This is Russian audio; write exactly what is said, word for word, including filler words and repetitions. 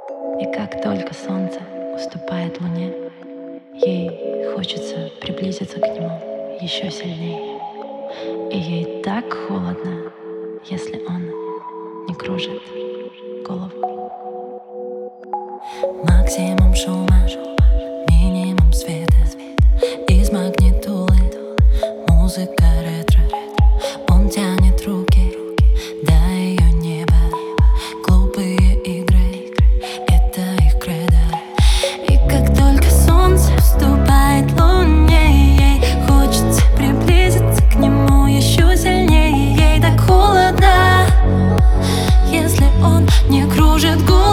И как только солнце уступает луне, ей хочется приблизиться к нему еще сильнее. И ей так холодно, если он не кружит голову. Максимум шума, минимум света. Из магнитолы музыка ретро. Он тянет руки до ее неба. Глупые игры, это их кредо. И как только солнце вступает луне, ей хочется приблизиться к нему еще сильнее. Ей так холодно, если он не кружит голову.